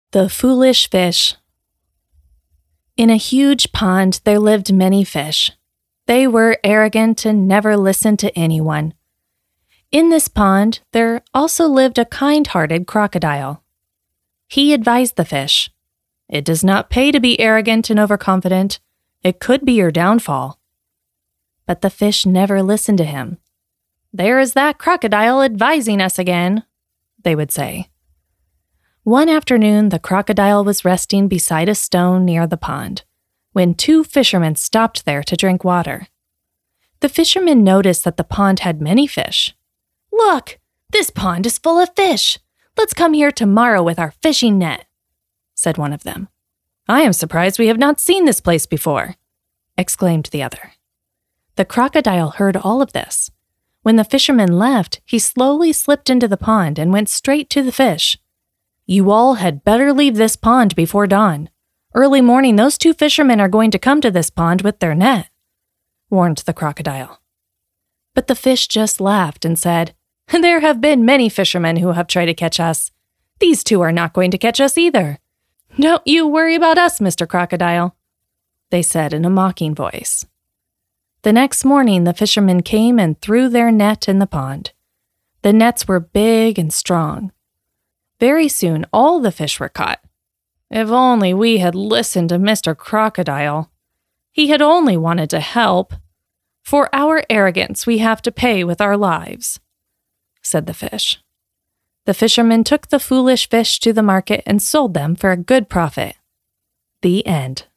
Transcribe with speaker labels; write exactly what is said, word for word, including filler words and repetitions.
Speaker 1: The Foolish Fish. In a huge pond there lived many fish. They were arrogant and never listened to anyone. In this pond there also lived a kind-hearted crocodile. He advised the fish, "It does not pay to be arrogant and overconfident. It could be your downfall." But the fish never listened to him. "There is that crocodile advising us again," they would say. One afternoon, the crocodile was resting beside a stone near the pond, when two fishermen stopped there to drink water. The fishermen noticed that the pond had many fish. "Look, this pond is full of fish. Let's come here tomorrow with our fishing net," said one of them. "I am surprised we have not seen this place before," exclaimed the other. The crocodile heard all of this. When the fishermen left, he slowly slipped into the pond and went straight to the fish. "You all had better leave this pond before dawn. Early morning, those two fishermen are going to come to this pond with their net," warned the crocodile. But the fish just laughed and said, "There have been many fishermen who have tried to catch us. These two are not going to catch us either. Don't you worry about us, Mister Crocodile," they said in a mocking voice. The next morning, the fishermen came and threw their net in the pond. The nets were big and strong. Very soon, all the fish were caught. If only we had listened to Mister Crocodile. He had only wanted to help. For our arrogance, we have to pay with our lives, said the fish. The fishermen took the foolish fish to the market and sold them for a good profit. The end.